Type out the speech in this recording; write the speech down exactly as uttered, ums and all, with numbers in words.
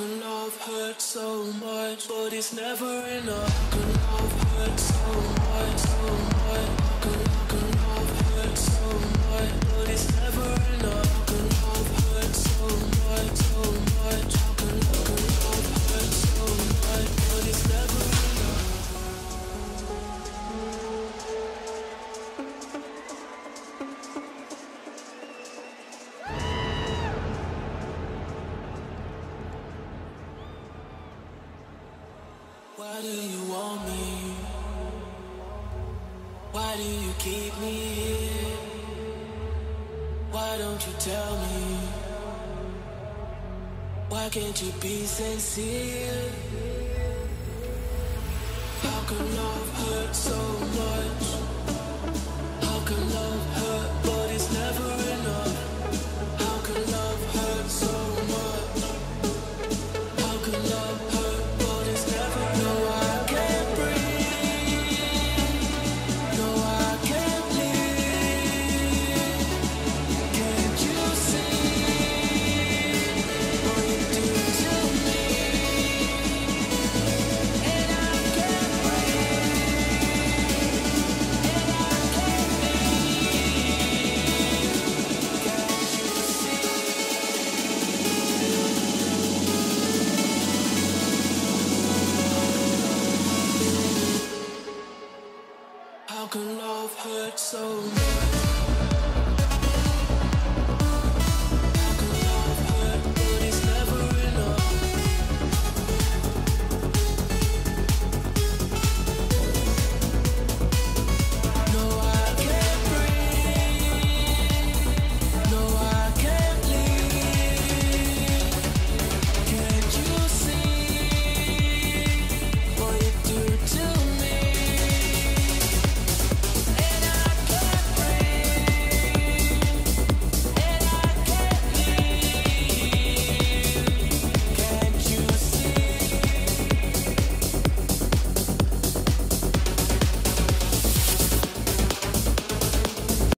can love hurt so much, but it's never enough. How can love hurt so much, so much? How can, how can love hurt so much, but it's never enough. How can love hurt so much, so much? How can, how can love hurt so much, but it's never enough. Why do you want me? Why do you keep me here? Why don't you tell me? Why can't you be sincere? How can love hurt so much?